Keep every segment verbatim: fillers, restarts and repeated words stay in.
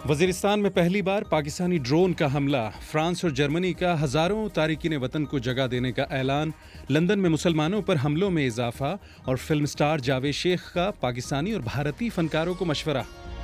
وزیرستان میں پہلی بار پاکستانی ڈرون کا حملہ، فرانس اور جرمنی کا ہزاروں تارکین وطن کو جگہ دینے کا اعلان، لندن میں مسلمانوں پر حملوں میں اضافہ، اور فلم سٹار جاوید شیخ کا پاکستانی اور بھارتی فنکاروں کو مشورہ۔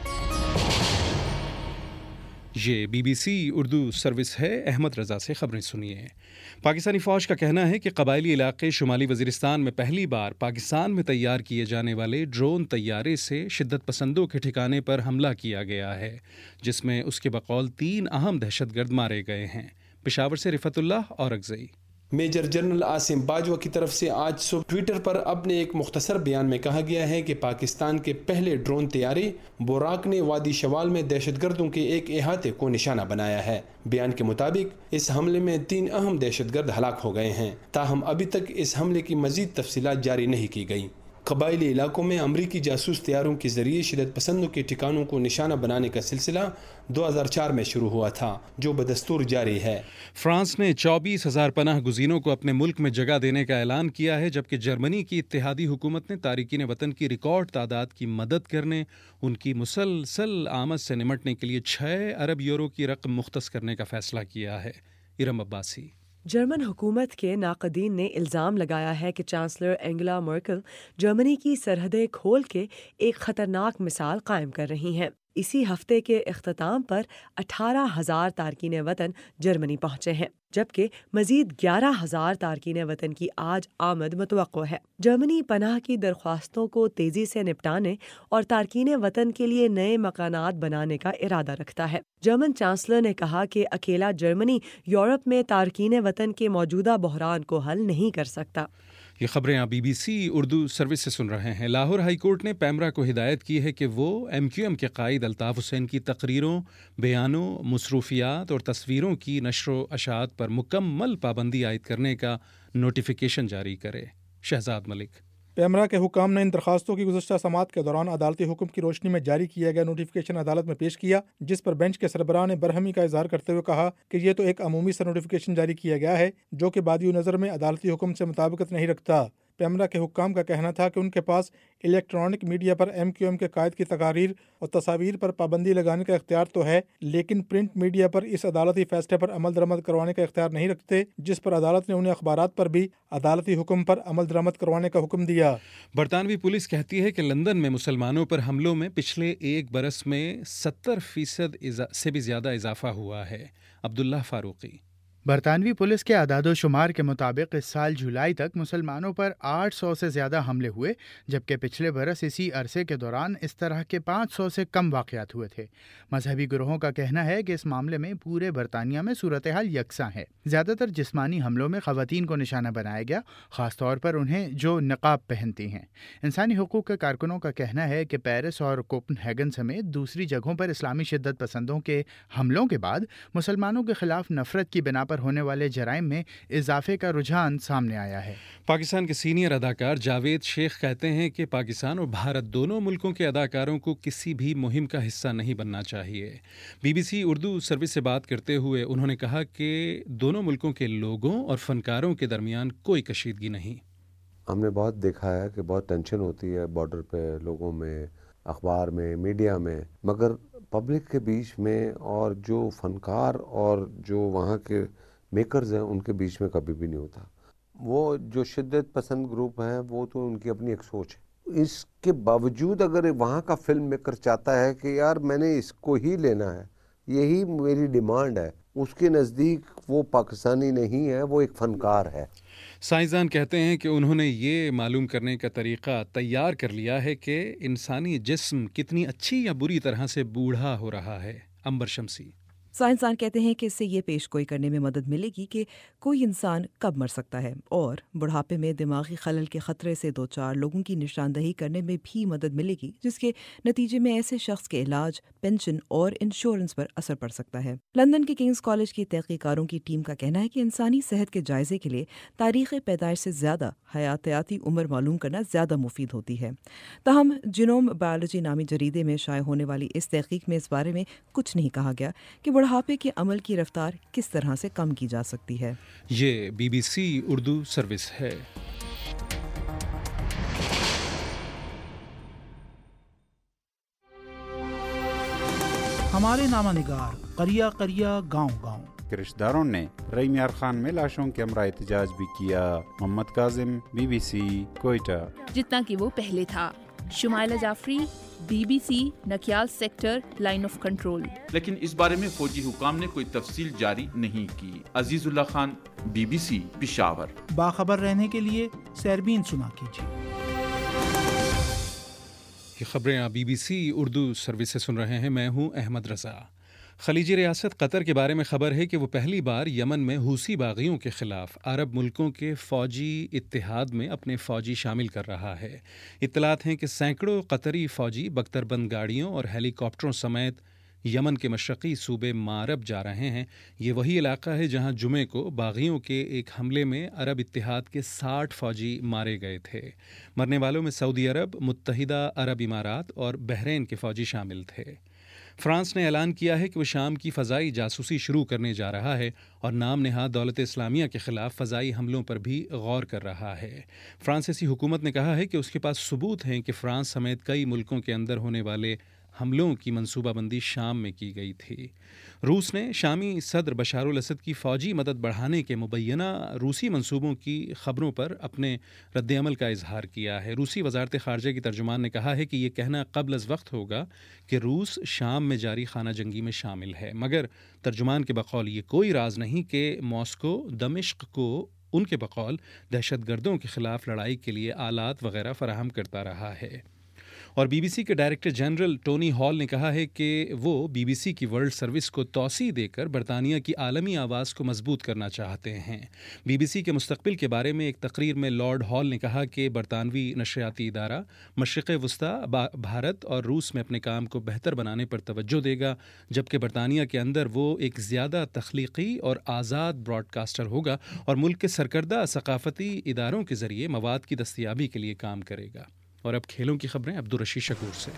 یہ B B C Urdu service ہے، احمد رضا سے خبریں سنیے۔ پاکستانی فوج کا کہنا ہے کہ قبائلی علاقے شمالی وزیرستان میں پہلی بار پاکستان میں تیار کیے جانے والے ڈرون طیارے سے شدت پسندوں کے ٹھکانے پر حملہ کیا گیا ہے، جس میں اس کے بقول تین اہم دہشت گرد مارے گئے ہیں۔ پشاور سے رفعت اللہ اورکزئی۔ میجر جنرل عاصم باجوہ کی طرف سے آج صبح ٹویٹر پر اپنے ایک مختصر بیان میں کہا گیا ہے کہ پاکستان کے پہلے ڈرون طیارے بوراک نے وادی شوال میں دہشت گردوں کے ایک احاطے کو نشانہ بنایا ہے۔ بیان کے مطابق اس حملے میں تین اہم دہشت گرد ہلاک ہو گئے ہیں، تاہم ابھی تک اس حملے کی مزید تفصیلات جاری نہیں کی گئی۔ قبائلی علاقوں میں امریکی جاسوس طیاروں کے ذریعے شدت پسندوں کے ٹھکانوں کو نشانہ بنانے کا سلسلہ دو ہزار چار میں شروع ہوا تھا، جو بدستور جاری ہے۔ فرانس نے چوبیس ہزار پناہ گزینوں کو اپنے ملک میں جگہ دینے کا اعلان کیا ہے، جبکہ جرمنی کی اتحادی حکومت نے تارکین وطن کی ریکارڈ تعداد کی مدد کرنے، ان کی مسلسل آمد سے نمٹنے کے لیے چھ ارب یورو کی رقم مختص کرنے کا فیصلہ کیا ہے۔ ارم عباسی۔ جرمن حکومت کے ناقدین نے الزام لگایا ہے کہ چانسلر اینگلا مرکل جرمنی کی سرحدیں کھول کے ایک خطرناک مثال قائم کر رہی ہیں۔ اسی ہفتے کے اختتام پر اٹھارہ ہزار تارکین وطن جرمنی پہنچے ہیں، جبکہ مزید گیارہ ہزار تارکین وطن کی آج آمد متوقع ہے۔ جرمنی پناہ کی درخواستوں کو تیزی سے نپٹانے اور تارکین وطن کے لیے نئے مکانات بنانے کا ارادہ رکھتا ہے۔ جرمن چانسلر نے کہا کہ اکیلا جرمنی یورپ میں تارکین وطن کے موجودہ بحران کو حل نہیں کر سکتا۔ یہ خبریں آپ B B C Urdu service سے سن رہے ہیں۔ لاہور ہائی کورٹ نے پیمرا کو ہدایت کی ہے کہ وہ ایم کیو ایم کے قائد الطاف حسین کی تقریروں، بیانوں، مصروفیات اور تصویروں کی نشر و اشاعت پر مکمل پابندی عائد کرنے کا نوٹیفیکیشن جاری کرے۔ شہزاد ملک۔ پیمرا کے حکام نے ان درخواستوں کی گزشتہ سماعت کے دوران عدالتی حکم کی روشنی میں جاری کیا گیا نوٹیفیکیشن عدالت میں پیش کیا، جس پر بینچ کے سربراہ نے برہمی کا اظہار کرتے ہوئے کہا کہ یہ تو ایک عمومی سا نوٹیفیکیشن جاری کیا گیا ہے جو کہ بادی نظر میں عدالتی حکم سے مطابقت نہیں رکھتا۔ پیمرا کے حکام کا کہنا تھا کہ ان کے پاس الیکٹرانک میڈیا پر ایم کیو ایم کے قائد کی تقاریر اور تصاویر پر پابندی لگانے کا اختیار تو ہے، لیکن پرنٹ میڈیا پر اس عدالتی فیصلے پر عمل درآمد کروانے کا اختیار نہیں رکھتے، جس پر عدالت نے انہیں اخبارات پر بھی عدالتی حکم پر عمل درآمد کروانے کا حکم دیا۔ برطانوی پولیس کہتی ہے کہ لندن میں مسلمانوں پر حملوں میں پچھلے ایک برس میں ستر فیصد سے بھی زیادہ اضافہ ہوا ہے۔ عبداللہ فاروقی۔ برطانوی پولیس کے اعداد و شمار کے مطابق اس سال جولائی تک مسلمانوں پر آٹھ سو سے زیادہ حملے ہوئے، جبکہ پچھلے برس اسی عرصے کے دوران اس طرح کے پانچ سو سے کم واقعات ہوئے تھے۔ مذہبی گروہوں کا کہنا ہے کہ اس معاملے میں پورے برطانیہ میں صورتحال یکساں ہے۔ زیادہ تر جسمانی حملوں میں خواتین کو نشانہ بنایا گیا، خاص طور پر انہیں جو نقاب پہنتی ہیں۔ انسانی حقوق کے کارکنوں کا کہنا ہے کہ پیرس اور کوپن ہیگن سمیت دوسری جگہوں پر اسلامی شدت پسندوں کے حملوں کے بعد مسلمانوں کے خلاف نفرت کی بنا پر ہونے والے جرائم میں اضافے کا رجحان سامنے آیا ہے۔ پاکستان کے سینئر اداکار جاوید شیخ کہتے ہیں کہ پاکستان اور بھارت دونوں ملکوں کے اداکاروں کو کسی بھی مہم کا حصہ نہیں بننا چاہیے۔ B B C Urdu service سے بات کرتے ہوئے انہوں نے کہا کہ دونوں ملکوں کے لوگوں اور فنکاروں کے درمیان کوئی کشیدگی نہیں۔ ہم نے بہت دیکھا ہے کہ بہت ٹینشن ہوتی ہے بارڈر پہ، لوگوں میں، اخبار میں، میڈیا میں، مگر پبلک کے بیچ میں اور جو فنکار اور جو وہاں کے میکرز ہیں ان کے بیچ میں کبھی بھی نہیں ہوتا۔ وہ جو شدت پسند گروپ ہیں وہ تو ان کی اپنی ایک سوچ ہے، اس کے باوجود اگر وہاں کا فلم میکر چاہتا ہے کہ یار میں نے اس کو ہی لینا ہے، یہی میری ڈیمانڈ ہے، اس کے نزدیک وہ پاکستانی نہیں ہے، وہ ایک فنکار ہے۔ سائنسدان کہتے ہیں کہ انہوں نے یہ معلوم کرنے کا طریقہ تیار کر لیا ہے کہ انسانی جسم کتنی اچھی یا بری طرح سے بوڑھا ہو رہا ہے۔ امبر شمسی۔ سائنسدان کہتے ہیں کہ اس سے یہ پیش گوئی کرنے میں مدد ملے گی کہ کوئی انسان کب مر سکتا ہے، اور بڑھاپے میں دماغی خلل کے خطرے سے دو چار لوگوں کی نشاندہی کرنے میں بھی مدد ملے گی، جس کے نتیجے میں ایسے شخص کے علاج، پینشن اور انشورنس پر اثر پڑ سکتا ہے۔ لندن کے کنگز کالج کی تحقیقاتوں کی ٹیم کا کہنا ہے کہ انسانی صحت کے جائزے کے لیے تاریخ پیدائش سے زیادہ حیاتیاتی عمر معلوم کرنا زیادہ مفید ہوتی ہے۔ تاہم جینوم بایولوجی نامی جریدے میں شائع ہونے والی اس تحقیق میں اس بارے میں کچھ نہیں کہا گیا کہ بڑھاپے کے عمل کی رفتار کس طرح سے کم کی جا سکتی ہے۔ یہ B B C Urdu service ہے۔ ہمارے نامہ نگار قریہ قریہ گاؤں گاؤں کے رشتہ داروں نے رحیم یار خان میں لاشوں کے ہمراہ احتجاج بھی کیا. Muhammad Kazim, B B C, Quetta. جتنا کہ وہ پہلے تھا. Shumaila Jafri, B B C, Nakyal sector, line of control. لیکن اس بارے میں فوجی حکام نے کوئی تفصیل جاری نہیں کی. Aziz Ullah Khan, B B C, Peshawar. باخبر رہنے کے لیے سیربین سنا کیجیے. یہ خبریں آپ B B C Urdu service سے سن رہے ہیں. میں ہوں احمد رضا. خلیجی ریاست قطر کے بارے میں خبر ہے کہ وہ پہلی بار یمن میں حوثی باغیوں کے خلاف عرب ملکوں کے فوجی اتحاد میں اپنے فوجی شامل کر رہا ہے. اطلاعات ہیں کہ سینکڑوں قطری فوجی بختر بند گاڑیوں اور ہیلی کاپٹروں سمیت یمن کے مشرقی صوبے مارب جا رہے ہیں. یہ وہی علاقہ ہے جہاں جمعے کو باغیوں کے ایک حملے میں عرب اتحاد کے ساٹھ فوجی مارے گئے تھے. مرنے والوں میں سعودی عرب، متحدہ عرب امارات اور بحرین کے فوجی شامل تھے. فرانس نے اعلان کیا ہے کہ وہ شام کی فضائی جاسوسی شروع کرنے جا رہا ہے اور نام نہاد دولت اسلامیہ کے خلاف فضائی حملوں پر بھی غور کر رہا ہے. فرانسیسی حکومت نے کہا ہے کہ اس کے پاس ثبوت ہیں کہ فرانس سمیت کئی ملکوں کے اندر ہونے والے حملوں کی منصوبہ بندی شام میں کی گئی تھی. روس نے شامی صدر بشار الاسد کی فوجی مدد بڑھانے کے مبینہ روسی منصوبوں کی خبروں پر اپنے رد عمل کا اظہار کیا ہے. روسی وزارت خارجہ کی ترجمان نے کہا ہے کہ یہ کہنا قبل از وقت ہوگا کہ روس شام میں جاری خانہ جنگی میں شامل ہے، مگر ترجمان کے بقول یہ کوئی راز نہیں کہ ماسکو دمشق کو ان کے بقول دہشت گردوں کے خلاف لڑائی کے لیے آلات وغیرہ فراہم کرتا رہا ہے. اور بی بی سی کے ڈائریکٹر جنرل ٹونی ہال نے کہا ہے کہ وہ بی بی سی کی ورلڈ سروس کو توسیع دے کر برطانیہ کی عالمی آواز کو مضبوط کرنا چاہتے ہیں. بی بی سی کے مستقبل کے بارے میں ایک تقریر میں لارڈ ہال نے کہا کہ برطانوی نشریاتی ادارہ مشرق وسطی، بھارت اور روس میں اپنے کام کو بہتر بنانے پر توجہ دے گا، جبکہ برطانیہ کے اندر وہ ایک زیادہ تخلیقی اور آزاد براڈ کاسٹر ہوگا اور ملک کے سرکردہ ثقافتی اداروں کے ذریعے مواد کی دستیابی کے لیے کام کرے گا. اور اب کھیلوں کی خبریں عبدالرشید شکور سے.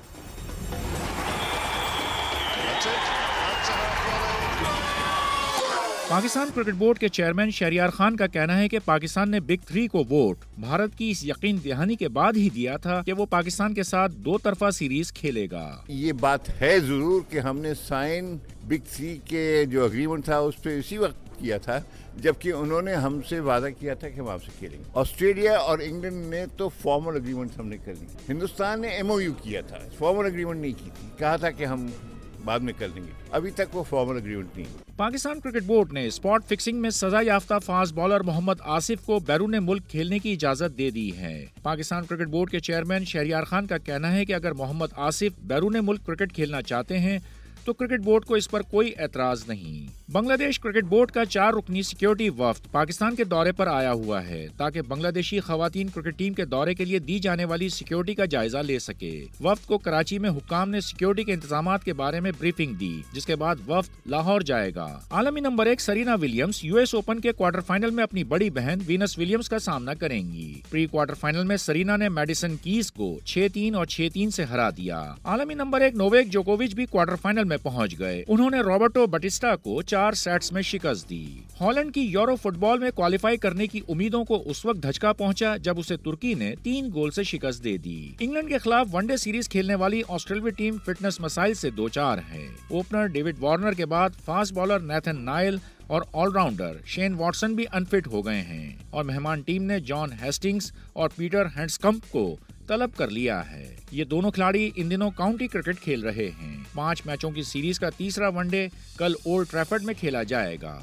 پاکستان کرکٹ بورڈ کے چیئرمین شہریار خان کا کہنا ہے کہ پاکستان نے بگ تھری کو ووٹ بھارت کی اس یقین دہانی کے بعد ہی دیا تھا کہ وہ پاکستان کے ساتھ دو طرفہ سیریز کھیلے گا. یہ بات ہے ضرور کہ ہم نے سائن بگ تھری کے جو اگریمنٹ تھا اس پہ اسی وقت کیا تھا جبکہ انہوں نے ہم سے وعدہ کیا تھا کہ ہم آپ سے کھیلیں گے. آسٹریلیا اور انگلینڈ نے تو فارمل اگریمنٹ ہم نے کر لی. ہندوستان نے ایم او یو کیا تھا، فارمل اگریمنٹ نہیں کی تھی. کہا تھا کہ ہم بعد میں کر لیں گے. ابھی تک وہ فارمل اگریمنٹ نہیں. پاکستان کرکٹ بورڈ نے اسپاٹ فکسنگ میں سزا یافتہ فاسٹ بالر محمد آصف کو بیرون ملک کھیلنے کی اجازت دے دی ہے. پاکستان کرکٹ بورڈ کے چیئرمین شہریار خان کا کہنا ہے کہ اگر محمد آصف بیرون ملک کرکٹ کھیلنا چاہتے ہیں تو کرکٹ بورڈ کو اس پر کوئی اعتراض نہیں. بنگلہ دیش کرکٹ بورڈ کا چار رکنی سیکیورٹی وفد پاکستان کے دورے پر آیا ہوا ہے تاکہ بنگلہ دیشی خواتین کرکٹ ٹیم کے دورے کے لیے دی جانے والی سیکیورٹی کا جائزہ لے سکے. وفد کو کراچی میں حکام نے سیکیورٹی کے انتظامات کے بارے میں بریفنگ دی، جس کے بعد وفد لاہور جائے گا. عالمی نمبر ایک Serena Williams U S Open کے کوارٹر فائنل میں اپنی بڑی بہن وینس ولیمز کا سامنا کریں گی. پری کوارٹر فائنل میں سرینا نے میڈیسن کیز کو چھ تین اور چھ تین سے ہرا دیا. عالمی نمبر ایک نوویک جوکووچ بھی کوارٹر فائنل میں پہنچ گئے. انہوں نے روبرٹو بٹسٹا کو چار سیٹس میں شکست دی. ہالینڈ کی یورو فٹ بال میں کوالیفائی کرنے کی امیدوں کو اس وقت دھچکا پہنچا جب اسے ترکی نے تین گول سے شکست دے دی. انگلینڈ کے خلاف ون ڈے سیریز کھیلنے والی آسٹریلوی ٹیم فٹنس مسائل سے دو چار ہے. اوپنر ڈیوڈ وارنر کے بعد فاسٹ بالر نیتھن نائل اور آل راؤنڈر شین واٹسن بھی انفٹ ہو گئے ہیں اور مہمان ٹیم نے جان ہیسٹنگز اور پیٹر ہینڈسکمپ کو طلب کر لیا ہے. یہ دونوں کھلاڑی ان دنوں کاؤنٹی کرکٹ کھیل رہے ہیں. پانچ میچوں کی سیریز کا تیسرا ون ڈے کل اولڈ ٹریفرڈ میں کھیلا جائے گا.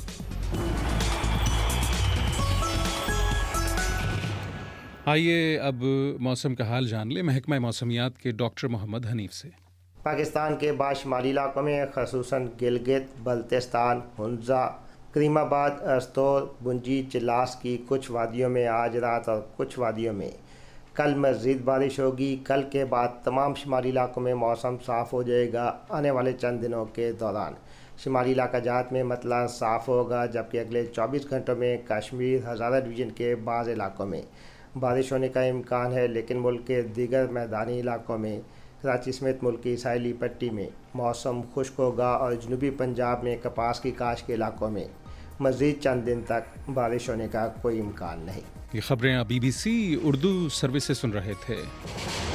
آئیے اب موسم کا حال جان لیں محکمہ موسمیات کے ڈاکٹر محمد حنیف سے. پاکستان کے بعض شمالی علاقوں میں خصوصاً گلگت، بلتستان، ہنزا، کریم آباد، ارستول، بنجی، چلاس کی کچھ وادیوں میں آج رات اور کچھ وادیوں میں کل مزید بارش ہوگی. کل کے بعد تمام شمالی علاقوں میں موسم صاف ہو جائے گا. آنے والے چند دنوں کے دوران شمالی علاقہ جات میں مطلع صاف ہوگا، جبکہ اگلے چوبیس گھنٹوں میں کشمیر ہزارہ ڈویژن کے بعض علاقوں میں بارش ہونے کا امکان ہے، لیکن ملک کے دیگر میدانی علاقوں میں کراچی سمیت ملک کی ساحلی پٹی میں موسم خشک ہوگا اور جنوبی پنجاب میں کپاس کی کاشت کے علاقوں میں مزید چند دن تک بارش ہونے کا کوئی امکان نہیں. یہ خبریں آپ B B C Urdu service سے سن رہے تھے.